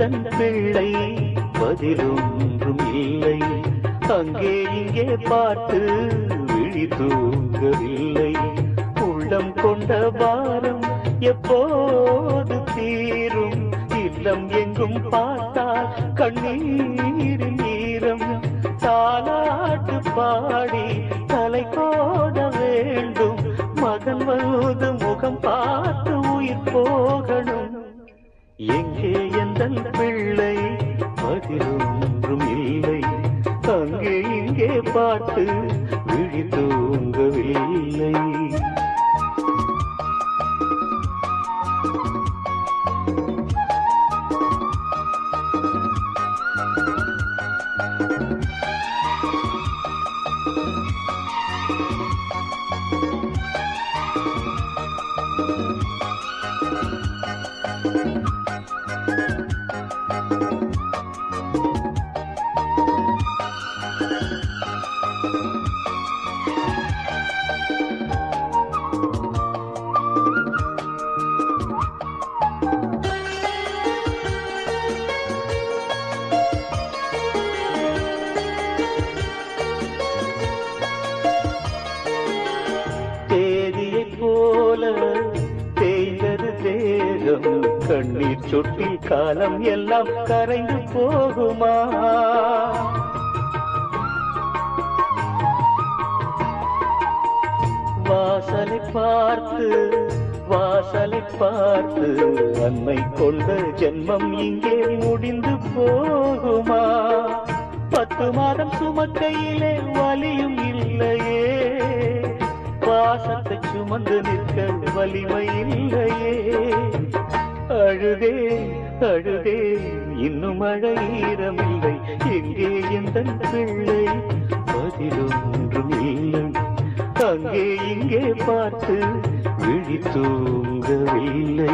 எந்தன் பிள்ளை பதிலொன்றும் இல்லை. அங்கே இங்கே பார்த்து விழி தூங்கவில்லை. உள்ளம் கொண்ட பாரம் எப்போது தீரும்? இல்லம் எங்கும் பார்த்தால் கண்ணீரின் ஈரம். தாலாட்டு பாடி தலை கோட வேண்டும். மகன் வந்து முகம் பார்த்து உயிர் போகணும். எங்கே எந்தன் பிள்ளை பதிலொன்றும் இல்லை. அங்கே இங்கே பார்த்து விழி தூங்கவில்லை. தேய்ந்தது தேகம் கண்ணீர் சொட்டி காலம் எல்லாம் கரைந்து போகுமா? வாசலை பார்த்து அன்னை கொண்ட ஜென்மம் இங்கே முடிந்து போகுமா? 10 மாதம் சுமக்கையிலே வலியும் இல்லையே. பாசத்தை சுமந்து நிற்க வலிமை இல்லையே. அழுதே அழுதே இன்னும் மழை ஈரமில்லை. எங்கே எந்தன் பிள்ளை பதிலொன்றும் இல்லை. அங்கே இங்கே பார்த்து விழி தூங்கவில்லை.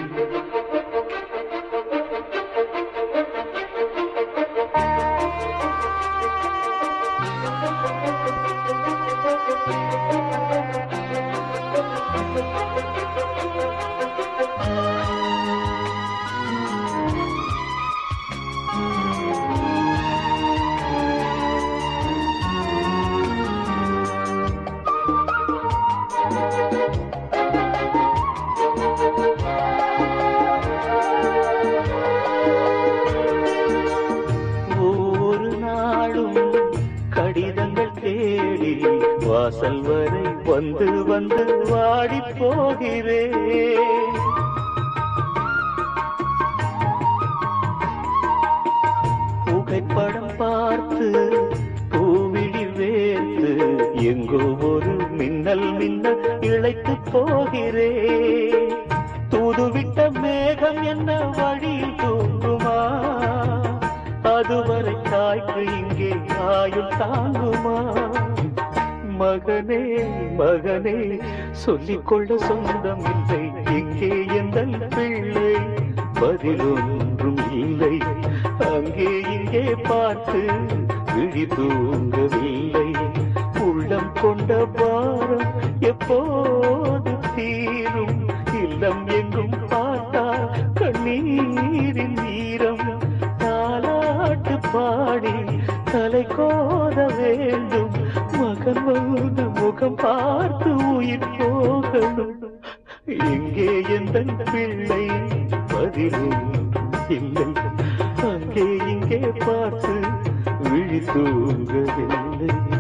கடிதங்கள் தேடி வாசல் வரை வந்து வந்து வாடி போகிறேன். புகைப்படம் பார்த்து பூவிழி வேர்த்து எங்கோ ஒரு மின்னல் மின்னல் இழைத்து போகிறேன். தூதுவிட்ட மேகம் என்ன வழியில் தூங்குமா? அதுவரை தாய்க்கு இங்கே ஆயுள் தாங்குமா? மகனே மகனே சொல்லிக்கொள்ள சொந்தம் இல்லை. இங்கே எந்தன் பிள்ளை பதிலொன்றும் இல்லை. அங்கே இங்கே பார்த்து விழி தூங்கவில்லை. உள்ளம் கொண்ட பாரம் எப்போது தீரும்? இல்லம் எங்கும் பார்த்தா கண்ணீரின் ஈரம். தாலாட்டு பாடி தலை கோத வேண்டும். மகன் வந்து முகம் பார்த்து உயிர் போகணும். எங்கே எந்தன் பிள்ளை பதிலும் இல்லை. அங்கே இங்கே பார்த்து விழி தூங்கவில்லை.